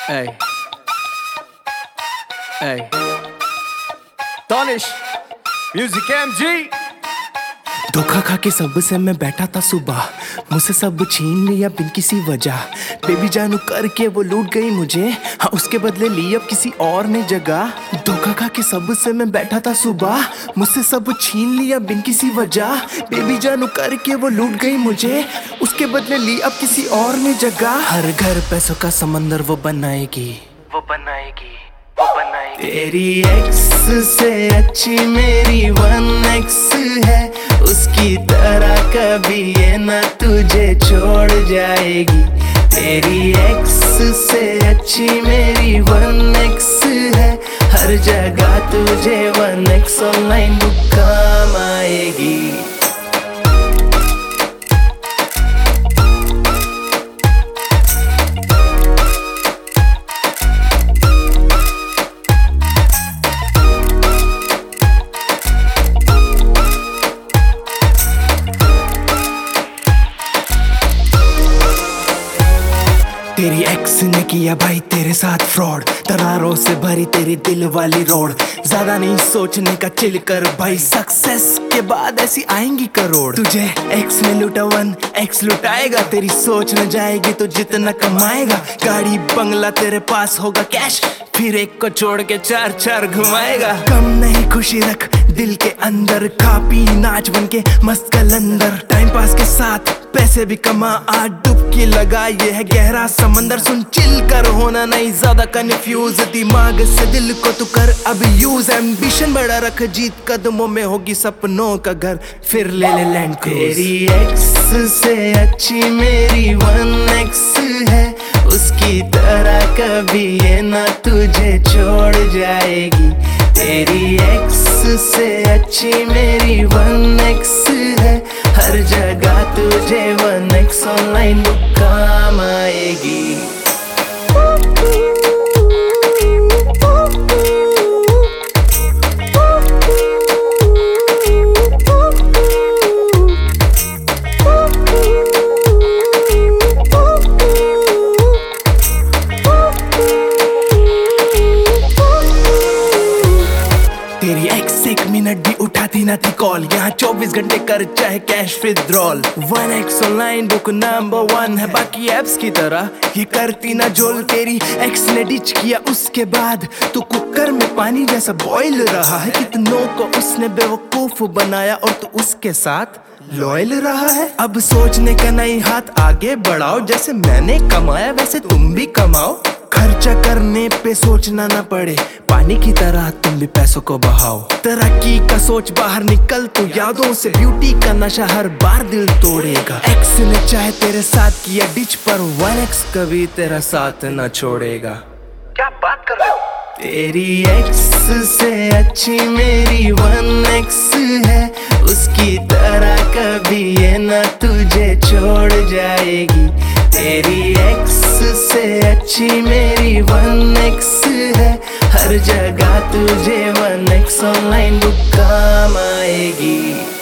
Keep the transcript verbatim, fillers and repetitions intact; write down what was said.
Hey, hey. Tonish, Music M G. धोखा खा के सब से मैं बैठा था सुबह, मुझसे सब छीन लिया बिन किसी वजह। बेबी जानू करके वो लूट गई मुझे, हाँ उसके बदले ली अब किसी और ने जगह। धोखा खा के सब से मैं बैठा था सुबह, मुझसे सब छीन लिया बिन किसी वजह। बेबी जानू करके वो लूट गई मुझे, उसके बदले ली अब किसी और ने जगह। हर घर पैसों का समंदर वो बनाएगी, वो बनाएगी, वो बनाएगी। तेरी एक्स से अच्छी मेरी वन एक्स है, उसकी तरह कभी ये ना तुझे छोड़ जाएगी। तेरी एक्स से अच्छी मेरी वन एक्स है, हर जगह तुझे वन एक्स ऑनलाइन काम आएगी। तेरी एक्स ने किया भाई तेरे साथ फ्रॉड, दरारों से भरी तेरी दिल वाली रोड। ज्यादा नहीं सोचने का चिल कर भाई, सक्सेस के बाद ऐसी आएंगी करोड़। तुझे एक्स ने लूटा वन एक्स लुटाएगा, तेरी सोच न जाएगी तो जितना कमाएगा। गाड़ी बंगला तेरे पास होगा कैश, फिर एक को छोड़ के चार चार घुमाएगा। कम नहीं खुशी रख दिल के अंदर, खा पी नाच बन के मस्त कलंदर। टाइम पास के साथ पैसे भी कमा, आज डुबकी लगा ये है गहरा समंदर। सुन चिल कर, होना नहीं ज्यादा कंफ्यूज, दिमाग से दिल को तू कर अब यूज। एम्बिशन बड़ा रख, जीत कदमों में होगी सपनों का घर, फिर ले ले लैंड क्रूज। तेरी एक्स से अच्छी मेरी वन एक्स है, उसकी तरह कभी ये ना तुझे छोड़ जाएगी। तेरी एक्स से अच्छी मेरी वन एक्स है, हर जगह तुझे वन एक्स ऑनलाइन काम आएगी। तेरी एक्स एक मिनट भी उठाती ना थी कॉल, यहाँ चौबीस घंटे कर चाहे cash withdrawal. One X online book number one है, बाकी एप्स की तरह ये करती ना जोल। तेरी एक्स ने डिच किया उसके बाद तू कुकर में पानी जैसा बॉईल रहा है। कितनों को उसने बेवकूफ बनाया और तू उसके साथ लॉयल रहा है। अब सोचने का नहीं, हाथ आगे बढ़ाओ, जैसे मैंने कमाया वैसे तुम भी कमाओ। खर्चा करने पे सोचना ना पड़े, पानी की तरह तुम भी पैसों को बहाओ। तरक्की का सोच बाहर निकल तू, यादों से ब्यूटी का नशा हर बार दिल तोड़ेगा। एक्स ने चाहे तेरे साथ किया डिच, पर वन एक्स कभी तेरा साथ ना छोड़ेगा। क्या बात कर रहे हो? तेरी एक्स से अच्छी मेरी वन एक्स है, उसकी तरह कभी ये ना तुझे छोड़ जाएगी। तेरी एक्स से अच्छी मेरी वन एक्स है, हर जगह तुझे वन एक्स ऑनलाइन काम आएगी।